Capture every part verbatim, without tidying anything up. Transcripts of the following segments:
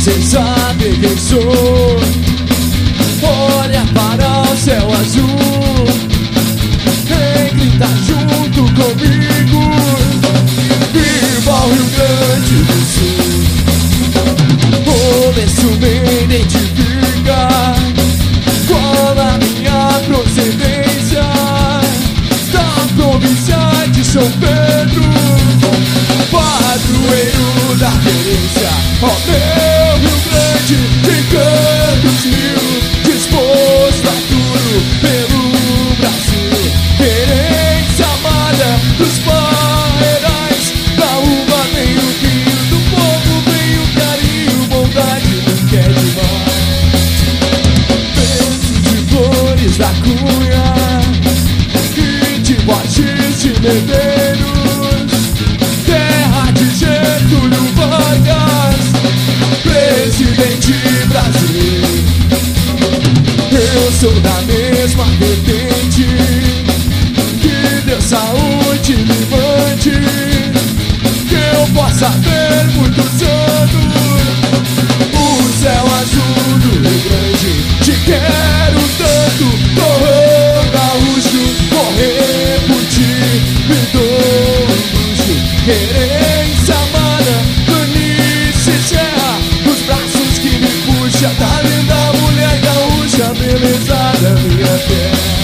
Você sabe quem sou. Olha para o céu azul e grita junto comigo: viva o Rio Grande do Sul. Por isso me identifica com a minha procedência da província de São Pedro, padroeiro da querência. Ó meu Rio Grande de cantos mil, disposto a tudo pelo Brasil. Querência amada dos pairais, da uva vem o vinho, do povo vem o carinho, bondade não quer demais. Beijos de flores da cunha e de botes de medeiros, terra de Getúlio Vargas, presidente Brasil. Eu sou da mesma vertente, que Deus saúde me mande, que eu possa ter muitos anos o céu azul do Rio Grande. Te quero tanto, torrão gaúcho, morrer por ti, me dou um luxo. Querência amada, Eunice Serra, os braços que me puxa, da linda mulher gaúcha, beleza da minha terra.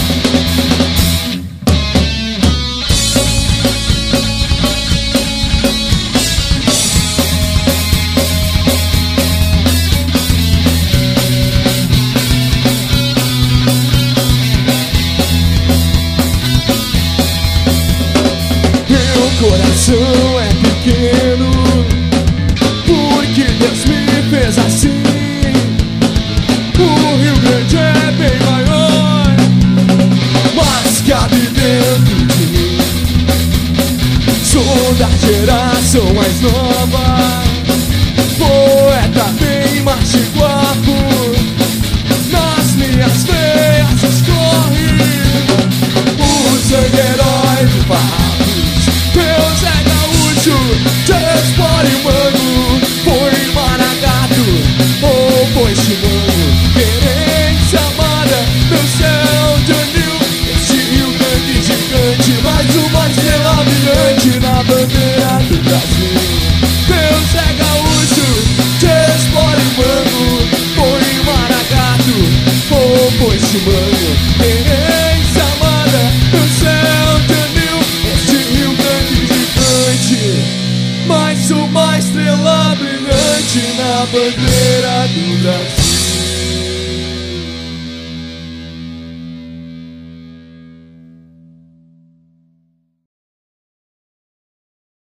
Coração é pequeno, porque Deus me fez assim. O Rio Grande é bem maior, mas cabe dentro de mim. Sou da geração mais nova, poeta bem machiguapo, nas minhas veias escorre o sangue herói do Farrapos. Meu Zé Gaúcho, transpore mano, foi Maragato ou foi Chimango. Querência amada, meu céu de anil, este Rio Grande gigante, mais uma estrela brilhante na bandeira do Brasil. Meu Zé Gaúcho, transpore mano, foi Maragato ou foi Chimango. Querência amada, meu céu de anil, este Rio Grande gigante, mais uma estrela brilhante na bandeira do Brasil.